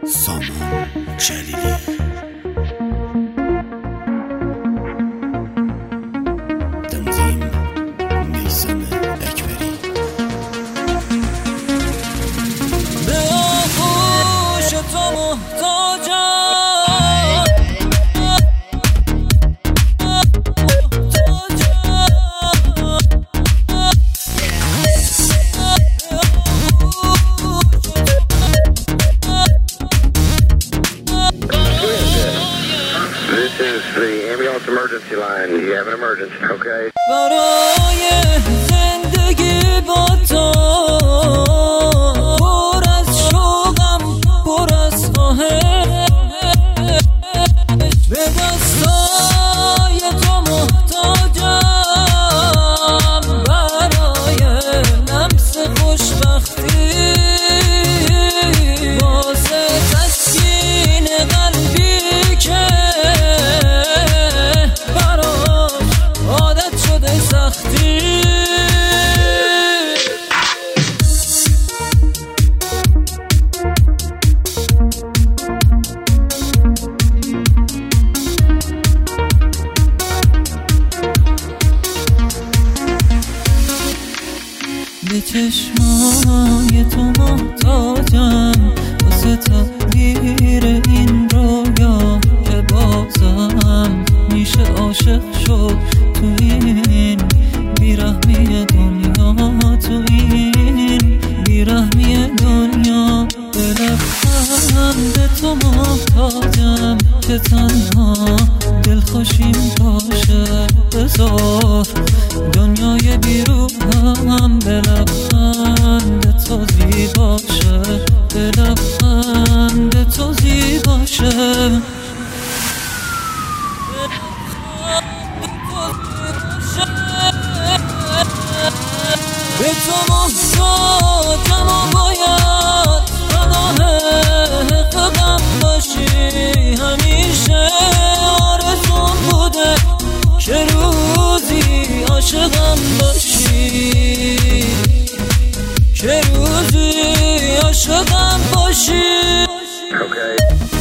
سامان جلیلی تنظیم میثم اکبری به آغوش تو محتاجم This is the ambulance emergency line. You have an emergency, okay? برای زندگی با تو پر از شوقم پر از خواهش به دستای تو محتاجم برای لمس خوشبختی واسه تسکین قلبی که عادت شده سختی به چشمای تو محتاجم واسه تغییر این رویا که بازم میشه عاشق شد تو این بیرحمی دنیا تو این بیرحمی دنیا به لبخند تو محتاجم که تنها دلخوشیم باشه بذار دنیای بیرونم به لبخند تو زیباشه به لبخند تو زیباشه به تو محتاجم و باید پناه غم باشی همیشه آرزوم بوده که روزی عاشقم باشی که روزی عاشقم باشی Okay.